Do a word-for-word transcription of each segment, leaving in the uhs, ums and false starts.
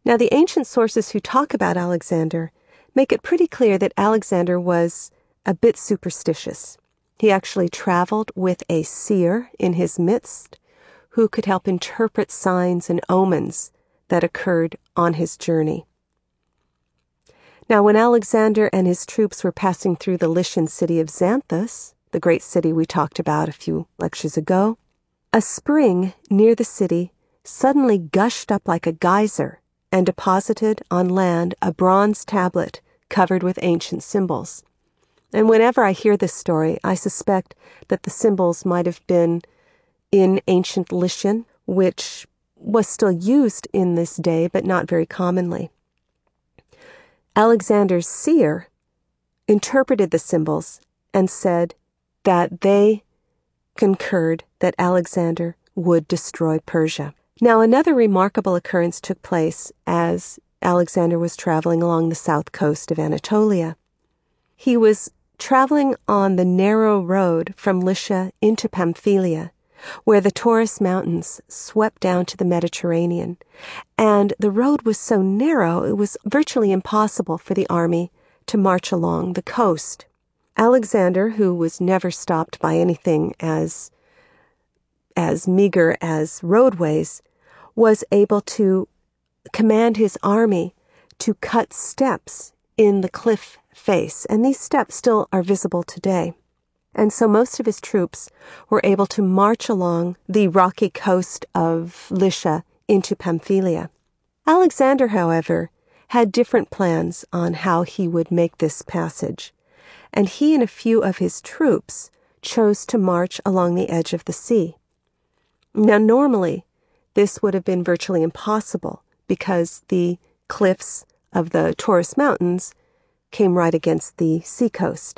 Now, the ancient sources who talk about Alexander make it pretty clear that Alexander was a bit superstitious. He actually traveled with a seer in his midst who could help interpret signs and omens that occurred on his journey. Now, when Alexander and his troops were passing through the Lycian city of Xanthus, the great city we talked about a few lectures ago, a spring near the city suddenly gushed up like a geyser and deposited on land a bronze tablet covered with ancient symbols. And whenever I hear this story, I suspect that the symbols might have been in ancient Lycian, which was still used in this day, but not very commonly. Alexander's seer interpreted the symbols and said that they concurred that Alexander would destroy Persia. Now, another remarkable occurrence took place as Alexander was traveling along the south coast of Anatolia. He was traveling on the narrow road from Lycia into Pamphylia, where the Taurus Mountains swept down to the Mediterranean, and the road was so narrow it was virtually impossible for the army to march along the coast. Alexander, who was never stopped by anything as, as meager as roadways, was able to command his army to cut steps in the cliff face, and these steps still are visible today. And so most of his troops were able to march along the rocky coast of Lycia into Pamphylia. Alexander, however, had different plans on how he would make this passage, and he and a few of his troops chose to march along the edge of the sea. Now, normally, this would have been virtually impossible because the cliffs of the Taurus Mountains came right against the seacoast.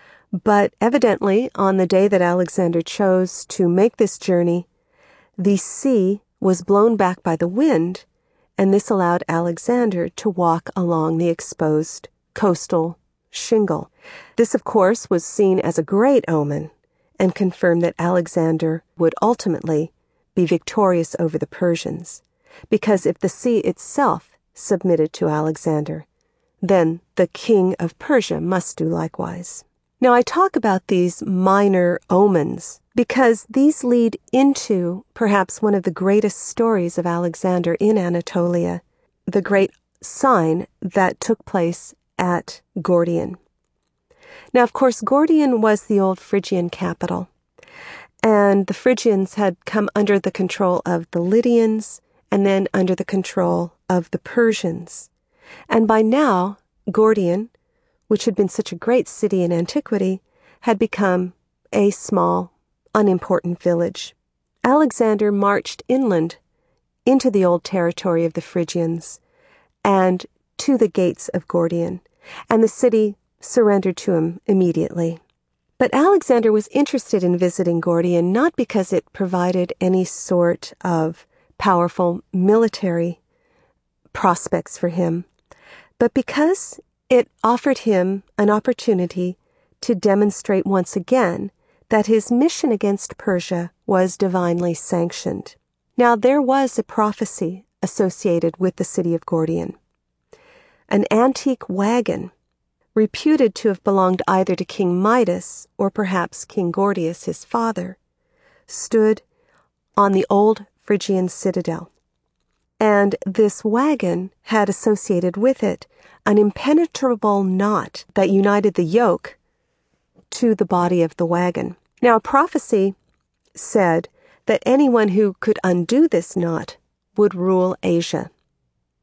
But evidently, on the day that Alexander chose to make this journey, the sea was blown back by the wind, and this allowed Alexander to walk along the exposed coastal shingle. This, of course, was seen as a great omen and confirmed that Alexander would ultimately be victorious over the Persians, because if the sea itself submitted to Alexander, then the king of Persia must do likewise. Now, I talk about these minor omens because these lead into perhaps one of the greatest stories of Alexander in Anatolia, the great sign that took place at Gordium. Now, of course, Gordium was the old Phrygian capital, and the Phrygians had come under the control of the Lydians and then under the control of the Persians. And by now, Gordium, which had been such a great city in antiquity, had become a small, unimportant village. Alexander marched inland into the old territory of the Phrygians and to the gates of Gordium, and the city surrendered to him immediately. But Alexander was interested in visiting Gordium not because it provided any sort of powerful military prospects for him, but because it offered him an opportunity to demonstrate once again that his mission against Persia was divinely sanctioned. Now, there was a prophecy associated with the city of Gordium. An antique wagon, reputed to have belonged either to King Midas or perhaps King Gordius, his father, stood on the old Phrygian citadel. And this wagon had associated with it an impenetrable knot that united the yoke to the body of the wagon. Now, a prophecy said that anyone who could undo this knot would rule Asia.